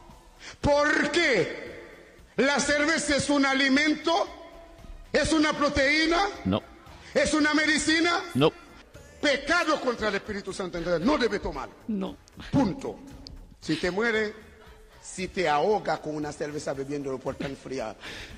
¿Por qué? ¿La cerveza es un alimento? ¿Es una proteína? No. ¿Es una medicina? No. Pecado contra el Espíritu Santo, entonces no debe tomar. No. Punto. Si te muere, si te ahoga con una cerveza bebiéndolo por tan fría,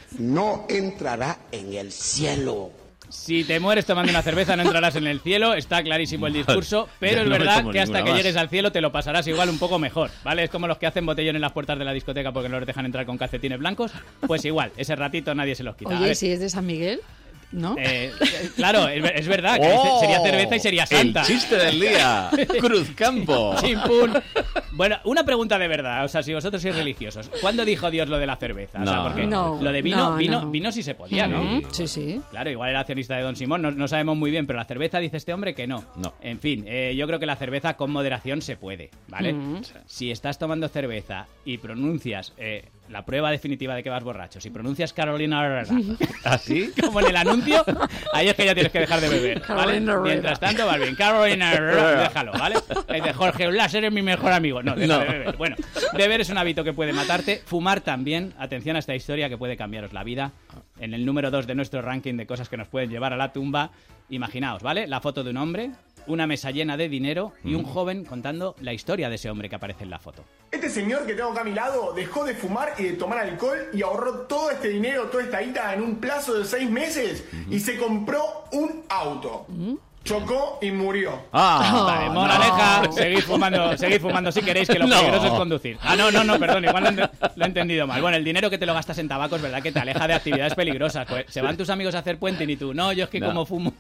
no entrará en el cielo. Si te mueres tomando una cerveza no entrarás en el cielo, está clarísimo el discurso, pero Ya es no me verdad tomo que hasta ninguna que más. llegues al cielo te lo pasarás igual un poco mejor, ¿vale? Es como los que hacen botellón en las puertas de la discoteca porque no les dejan entrar con calcetines blancos, pues igual, ese ratito nadie se los quita. A Oye, ver, si es de San Miguel, ¿no? claro, es verdad que sería cerveza y sería santa. El chiste del día. Cruzcampo. Chimpún. Bueno, una pregunta de verdad, o sea, si vosotros sois religiosos, ¿cuándo dijo Dios lo de la cerveza? O sea, No. porque No, lo de vino, no. vino sí se podía, ¿no? Sí. Claro, igual era accionista de Don Simón, no sabemos muy bien, pero la cerveza dice este hombre que no. No. En fin, yo creo que la cerveza con moderación se puede, ¿vale? Mm. Si estás tomando cerveza y pronuncias la prueba definitiva de que vas borracho, si pronuncias Carolina ¿Así? como en el anuncio, ahí es que ya tienes que dejar de beber, ¿vale? Carolina Herrera. Mientras tanto, vas bien. Carolina Herrera, déjalo, ¿vale? Dice Jorge Blas, eres mi mejor amigo. No, deja de beber. Bueno, beber es un hábito que puede matarte. Fumar también. Atención a esta historia que puede cambiaros la vida. En el número 2 de nuestro ranking de cosas que nos pueden llevar a la tumba, imaginaos, ¿vale? La foto de un hombre, una mesa llena de dinero y un joven contando la historia de ese hombre que aparece en la foto. Este señor que tengo acá a mi lado dejó de fumar y de tomar alcohol y ahorró todo este dinero, toda esta guita en un plazo de 6 meses y se compró un auto. Chocó y murió. Vale, moraleja, seguid fumando si queréis, que lo peligroso es conducir. No, perdón, igual lo he entendido mal. Bueno, el dinero que te lo gastas en tabaco es verdad que te aleja de actividades peligrosas. Pues se van tus amigos a hacer puente y tú, no, yo es que como fumo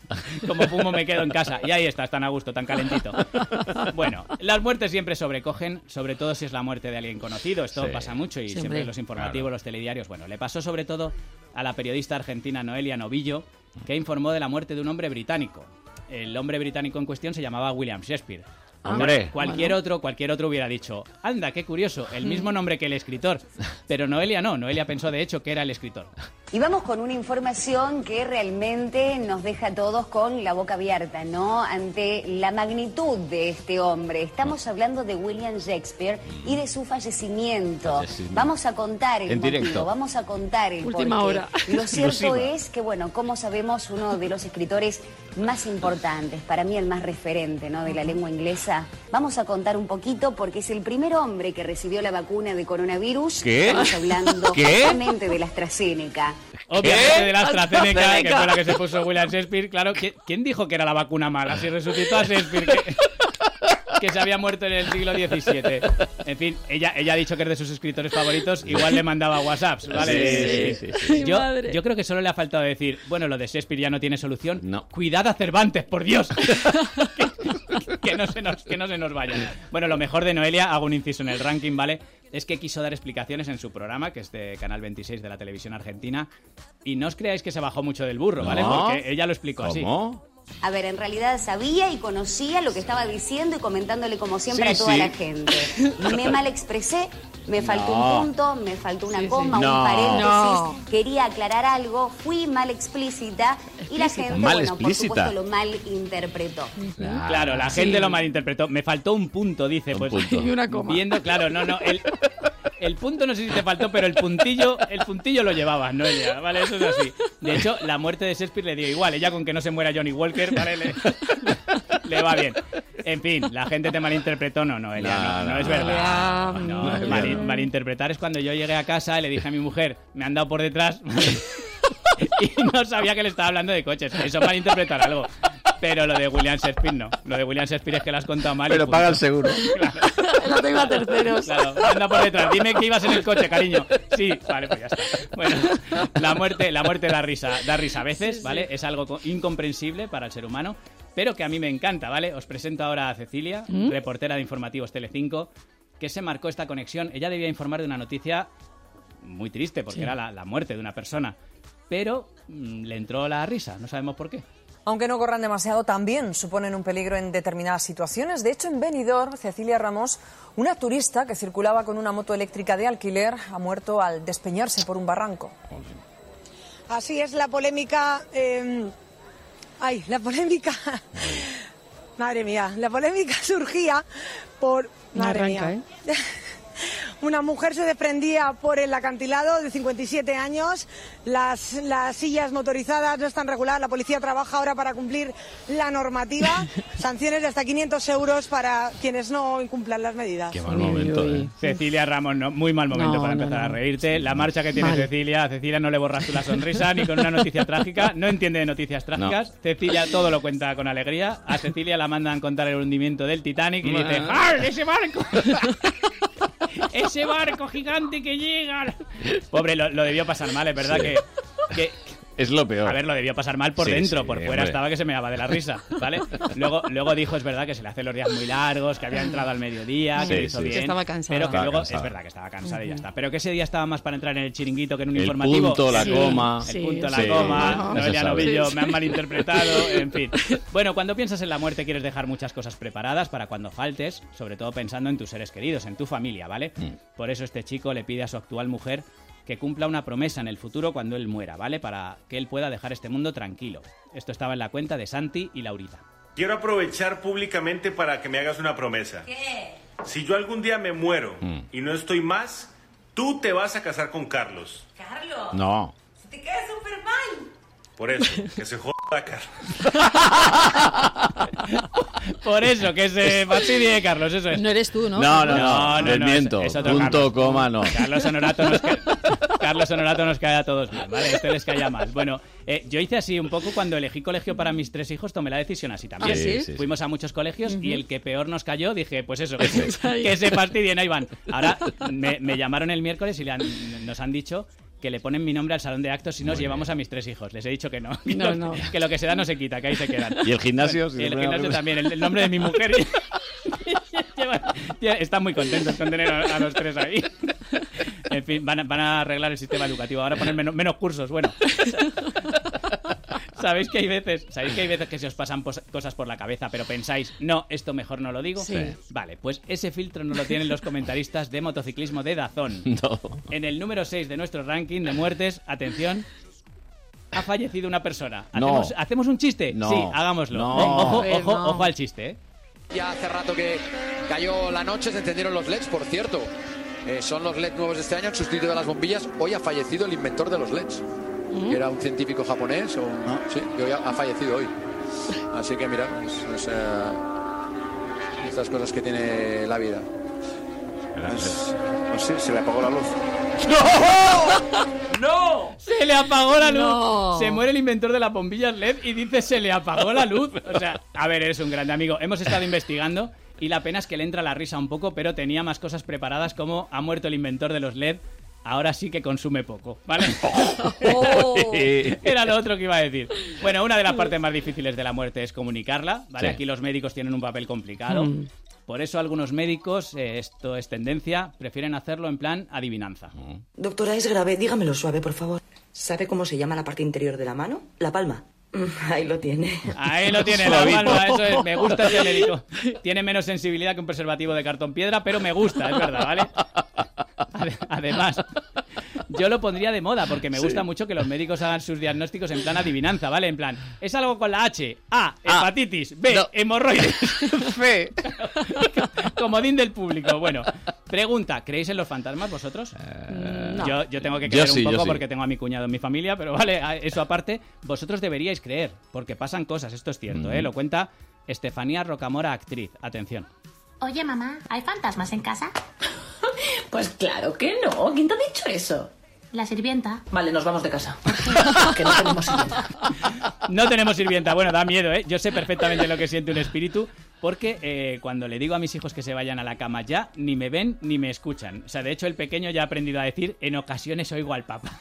me quedo en casa. Y ahí estás, tan a gusto, tan calentito. Bueno, las muertes siempre sobrecogen, sobre todo si es la muerte de alguien conocido. Esto pasa mucho y siempre en los informativos, los telediarios. Bueno, le pasó sobre todo a la periodista argentina Noelia Novillo, que informó de la muerte de un hombre británico. el hombre británico en cuestión se llamaba William Shakespeare. Hombre. Cualquier otro hubiera dicho, anda, qué curioso, el mismo nombre que el escritor. Pero Noelia no, Noelia pensó de hecho que era el escritor. Y vamos con una información que realmente nos deja a todos con la boca abierta, ¿no? Ante la magnitud de este hombre. Estamos hablando de William Shakespeare y de su fallecimiento. Vamos a contar el motivo, directo. Vamos a contar el Última porqué. hora. Lo cierto Exclusiva. es que, bueno, como sabemos, uno de los escritores más importantes, para mí el más referente, ¿no?, de la lengua inglesa. Vamos a contar un poquito porque es el primer hombre que recibió la vacuna de coronavirus. ¿Qué? Estamos hablando ¿Qué? justamente de la AstraZeneca. Obviamente de la AstraZeneca, que fue la que se puso William Shakespeare. Claro, ¿quién dijo que era la vacuna mala? Si resucitó a Shakespeare, que se había muerto en el siglo XVII. En fin, ella ha dicho que es de sus escritores favoritos. Igual le mandaba WhatsApps, ¿vale? Sí. Yo creo que solo le ha faltado decir, bueno, lo de Shakespeare ya no tiene solución. No. Cuidad a Cervantes, por Dios. que no se nos vaya. Bueno, lo mejor de Noelia, hago un inciso en el ranking, ¿vale? Es que quiso dar explicaciones en su programa, que es de Canal 26 de la televisión argentina. Y no os creáis que se bajó mucho del burro, ¿vale? No. Porque ella lo explicó así. ¿Cómo? A ver, en realidad sabía y conocía lo que estaba diciendo y comentándole como siempre a toda la gente. Me mal expresé, me faltó un punto, me faltó una coma, un paréntesis. Quería aclarar algo, fui mal explícita y la gente, bueno, por supuesto, lo mal interpretó. Claro, la gente lo malinterpretó. Me faltó un punto, dice. Pues, Y una coma. Viendo, claro, no. El punto no sé si te faltó, pero el puntillo lo llevabas, ¿no? Ella, ¿vale? Eso es así. De hecho, la muerte de Shakespeare le dio igual. Ella con que no se muera Johnny Walker, ¿vale? Le va bien. En fin, la gente te malinterpretó. No, ella no es verdad. No, malinterpretar es cuando yo llegué a casa y le dije a mi mujer, me han dado por detrás y no sabía que le estaba hablando de coches. Eso es malinterpretar algo. Pero lo de William Shakespeare no. Lo de William Shakespeare es que lo has contado mal. Pero paga el seguro. Claro. No tengo a terceros. Claro, anda por detrás. Dime que ibas en el coche, cariño. Sí, vale, pues ya está. Bueno, la muerte da risa a veces, ¿vale? Es algo incomprensible para el ser humano, pero que a mí me encanta, ¿vale? Os presento ahora a Cecilia, reportera de Informativos Telecinco, que se marcó esta conexión. Ella debía informar de una noticia muy triste, porque era la muerte de una persona, pero le entró la risa, no sabemos por qué. Aunque no corran demasiado, también suponen un peligro en determinadas situaciones. De hecho, en Benidorm, Cecilia Ramos, una turista que circulaba con una moto eléctrica de alquiler, ha muerto al despeñarse por un barranco. Así es, la polémica... Madre mía, la polémica surgía por... Madre mía. Una mujer se desprendía por el acantilado de 57 años. Las sillas motorizadas no están reguladas. La policía trabaja ahora para cumplir la normativa. Sanciones de hasta 500 euros para quienes no incumplan las medidas. Qué mal momento, ¿eh? Cecilia Ramos, muy mal momento para empezar a reírte. La marcha que tiene Mal. Cecilia, a Cecilia no le borras tú la sonrisa ni con una noticia trágica. No entiende de noticias trágicas. Cecilia todo lo cuenta con alegría. A Cecilia la mandan contar el hundimiento del Titanic y dice ¡ah, ese barco! ¡Ese barco gigante que llega! Pobre, lo debió pasar mal, es verdad que es lo peor. A ver, lo debió pasar mal por Sí, dentro, sí, por fuera hombre. estaba que se me daba de la risa, ¿vale? Luego dijo, es verdad, que se le hacen los días muy largos, que había entrado al mediodía, que lo hizo bien. Que estaba cansada. Pero que Estaba luego, cansada. es verdad que estaba cansada y ya está. Pero que ese día estaba más para entrar en el chiringuito que en un El informativo. punto, la coma. El punto, la Sí. coma, No Noelia se sabe. Novillo, me han malinterpretado, en fin. Bueno, cuando piensas en la muerte quieres dejar muchas cosas preparadas para cuando faltes, sobre todo pensando en tus seres queridos, en tu familia, ¿vale? Por eso este chico le pide a su actual mujer que cumpla una promesa en el futuro cuando él muera, ¿vale? Para que él pueda dejar este mundo tranquilo. Esto estaba en la cuenta de Santi y Laurita. Quiero aprovechar públicamente para que me hagas una promesa. ¿Qué? Si yo algún día me muero y no estoy más, tú te vas a casar con Carlos. ¿Carlos? No. ¡Te queda súper mal! Por eso, que se joda Carlos. Por eso, que se fastidie, Carlos, eso es. No eres tú, ¿no? No, desmiento. es otro Punto, Carlos. coma, no. Carlos Honorato nos cae a todos bien, ¿vale? Este les cae mal. Bueno, yo hice así un poco cuando elegí colegio para mis 3 hijos, tomé la decisión así también. ¿Ah, sí? Sí, Fuimos a muchos colegios y el que peor nos cayó, dije, pues eso, Ese. que se fastidien, ahí van. Ahora me llamaron el miércoles y nos han dicho que le ponen mi nombre al salón de actos si nos llevamos a mis 3 hijos. Les he dicho que no. No. Que lo que se da no se quita, que ahí se quedan. ¿Y el gimnasio? Y el gimnasio también, el nombre de mi mujer. Están muy contentos con tener a los 3 ahí. En fin, van a arreglar el sistema educativo. Ahora poner menos cursos. Bueno. ¿Sabéis que hay veces que se os pasan cosas por la cabeza, pero pensáis, no, esto mejor no lo digo? Sí. Vale, pues ese filtro no lo tienen los comentaristas de motociclismo de DAZN. No. En el número 6 de nuestro ranking de muertes, atención, ha fallecido una persona. ¿Hacemos un chiste? No. Sí, hagámoslo. No. Ojo al chiste, ¿eh? Ya hace rato que cayó la noche, se encendieron los LEDs, por cierto. Son los LED nuevos de este año, el sustituto de las bombillas. Hoy ha fallecido el inventor de los LEDs. Que era un científico japonés. Sí, que hoy ha fallecido hoy. Así que mira, estas cosas que tiene la vida. No sé, se le apagó la luz. ¡No! Se le apagó la luz. No. Se muere el inventor de las bombillas LED y dice se le apagó la luz. O sea, a ver, eres un grande amigo. Hemos estado investigando y la pena es que le entra la risa un poco, pero tenía más cosas preparadas como ha muerto el inventor de los LED. Ahora sí que consume poco, ¿vale? Era lo otro que iba a decir. Bueno, una de las partes más difíciles de la muerte es comunicarla, ¿vale? Sí. Aquí los médicos tienen un papel complicado. Por eso algunos médicos, esto es tendencia, prefieren hacerlo en plan adivinanza. Doctora, es grave. Dígamelo suave, por favor. ¿Sabe cómo se llama la parte interior de la mano? La palma. Ahí lo tiene. Ahí lo tiene, la palma, eso es. Me gusta ese médico. Tiene menos sensibilidad que un preservativo de cartón piedra, pero me gusta, es verdad, ¿vale? Además, yo lo pondría de moda porque me gusta mucho que los médicos hagan sus diagnósticos en plan adivinanza, ¿vale? En plan, es algo con la H, A, hepatitis, B, hemorroides, C. Comodín del público. Bueno, pregunta, ¿creéis en los fantasmas vosotros? No. Yo tengo que creer Yo sí, un poco yo sí. porque tengo a mi cuñado en mi familia, pero vale, eso aparte, vosotros deberíais creer, porque pasan cosas, esto es cierto, ¿eh? Lo cuenta Estefanía Rocamora, actriz. Atención. Oye, mamá, ¿hay fantasmas en casa? Pues claro que no. ¿Quién te ha dicho eso? La sirvienta. Vale, nos vamos de casa. Que no tenemos sirvienta. No tenemos sirvienta. Bueno, da miedo, ¿eh? Yo sé perfectamente lo que siente un espíritu porque cuando le digo a mis hijos que se vayan a la cama ya, ni me ven ni me escuchan. O sea, de hecho, el pequeño ya ha aprendido a decir, en ocasiones oigo al Papa.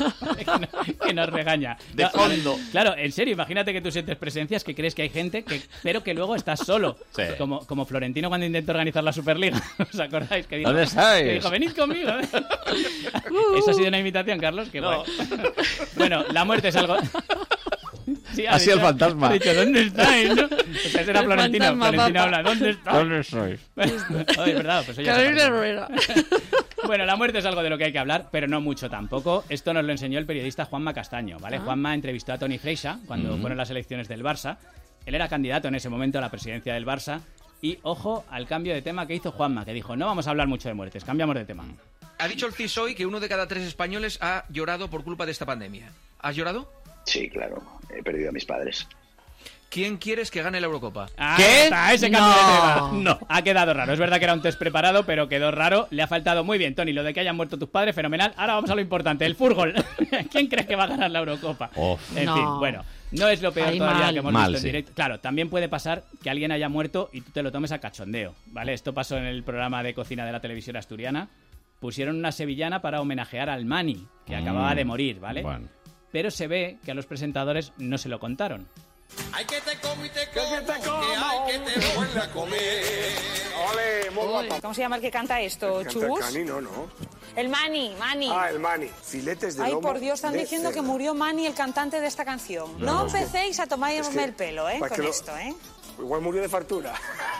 que nos regaña. De fondo. Claro, en serio, imagínate que tú sientes presencias que crees que hay gente, pero que luego estás solo. Sí. Como Florentino cuando intentó organizar la Superliga. ¿Os acordáis? Que dijo, ¿Dónde estáis? Que dijo, venid conmigo. ¿Eso ha sido una invitación, Carlos? Qué guay. Bueno, la muerte es algo... Sí, ha sido el fantasma. Ha dicho, ¿dónde estáis? ¿No? O sea, ese era Florentino. Fantasma, Florentino papá. habla, ¿dónde estáis? ¿Dónde sois? Es verdad, pues ella Carolina se Herrera. Bueno, la muerte es algo de lo que hay que hablar, pero no mucho tampoco. Esto nos lo enseñó el periodista Juanma Castaño, ¿vale? Juanma entrevistó a Toni Freixa cuando fueron las elecciones del Barça. Él era candidato en ese momento a la presidencia del Barça. Y ojo al cambio de tema que hizo Juanma, que dijo, no vamos a hablar mucho de muertes, cambiamos de tema. Ha dicho el CIS hoy que 1 de cada 3 españoles ha llorado por culpa de esta pandemia. ¿Has llorado? Sí, claro. He perdido a mis padres. ¿Quién quieres que gane la Eurocopa? ¿Qué? Está, ese cambio de tema. No. Ha quedado raro. Es verdad que era un test preparado, pero quedó raro. Le ha faltado muy bien, Tony, lo de que hayan muerto tus padres, fenomenal. Ahora vamos a lo importante, el fútbol. ¿Quién crees que va a ganar la Eurocopa? En No. fin, bueno. No es lo peor Ahí todavía mal. que hemos Mal, visto en sí. directo. Claro, también puede pasar que alguien haya muerto y tú te lo tomes a cachondeo, ¿vale? Esto pasó en el programa de cocina de la televisión asturiana. Pusieron una sevillana para homenajear al Mani, que acababa de morir, ¿vale? Bueno. Pero se ve que a los presentadores no se lo contaron. Hay que te como y te como, que hay que te vuelva a comer. Ole, muy guapa. ¿Cómo se llama el que canta esto? Canta ¿Chus? Canino, ¿no? El Mani, Mani. Ah, el Mani. Filetes de Ay, lomo por Dios, están de diciendo que cerdo. murió Mani, el cantante de esta canción. No, No, es que- empecéis a tomarme es que- el pelo, para con que lo- esto, Igual murió de fartura.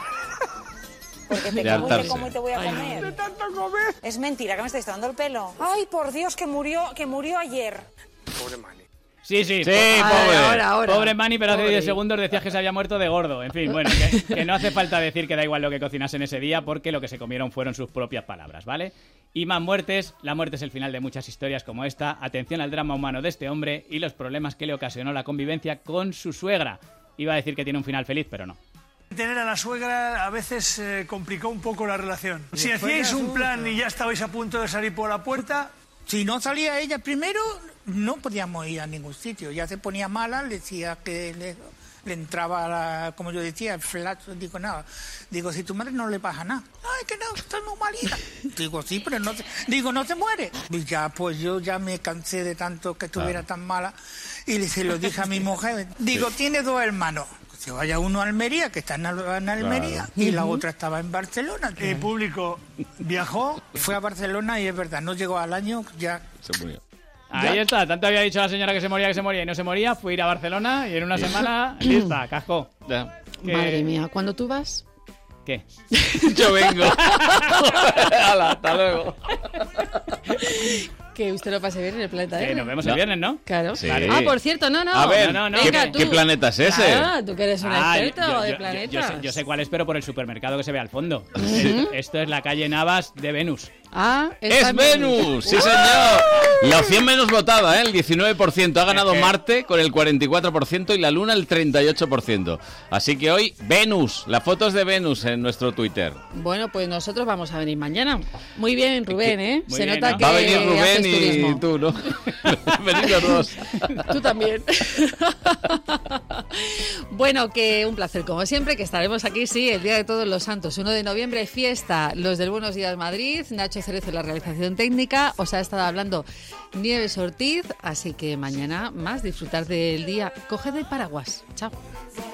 Porque te De como y te hartarse. como y te voy a comer. De tanto comer. Es mentira que me estáis tomando el pelo. Ay, por Dios, que murió ayer. Pobre Mani. Sí, Sí, pobre, ahora. pobre Manny, pero hace Pobre. 10 segundos decías que se había muerto de gordo. En fin, bueno, que no hace falta decir que da igual lo que cocinasen ese día porque lo que se comieron fueron sus propias palabras, ¿vale? Y más muertes, la muerte es el final de muchas historias como esta. Atención al drama humano de este hombre y los problemas que le ocasionó la convivencia con su suegra. Iba a decir que tiene un final feliz, pero no. Tener a la suegra a veces complicó un poco la relación. Si hacíais un plan y ya estabais a punto de salir por la puerta... Si no salía ella primero, no podíamos ir a ningún sitio. Ya se ponía mala, le decía que le entraba, como yo decía, el flash. Digo, nada. Digo, si tu madre no le pasa nada. No, es que no, estoy muy malita. Digo, sí, pero no se muere. Y ya, pues yo ya me cansé de tanto que estuviera tan mala. Y se lo dije a mi mujer. Digo, tiene 2 hermanos. Se vaya uno a Almería, que está en Almería, Claro. y la otra estaba en Barcelona. El público viajó. Fue a Barcelona y es verdad, no llegó al año, ya Se murió. Ahí está, tanto había dicho la señora que se moría y no se moría, fui a ir a Barcelona y en una semana, lista, casco. Madre mía, ¿cuándo tú vas? ¿Qué? Yo vengo. Hala, hasta luego. Que usted lo pase bien en el planeta R. Nos vemos el viernes, ¿no? Claro. Sí. Ah, por cierto, no. A ver, Venga, ¿qué planeta es ese? Ah, tú que eres un experto de planetas. Yo sé cuál es, pero por el supermercado que se ve al fondo. Esto es la calle Navas de Venus. Ah, ¡Es Venus! ¡Sí, señor! La opción menos votada, el 19%. Ha ganado Marte con el 44% y la Luna el 38%. Así que hoy, Venus. La foto es de Venus en nuestro Twitter. Bueno, pues nosotros vamos a venir mañana. Muy bien, Rubén, ¿eh? Muy Se bien, nota ¿no? que Va a venir Rubén haces y turismo. tú, ¿no? Venid los dos. Tú también. Bueno, que un placer como siempre, que estaremos aquí, sí, el Día de Todos los Santos, 1 de noviembre, fiesta, los del Buenos Días Madrid, Nacho Cerezo en la realización técnica, os ha estado hablando Nieves Ortiz, así que mañana más, disfrutar del día. Coged el paraguas. Chao.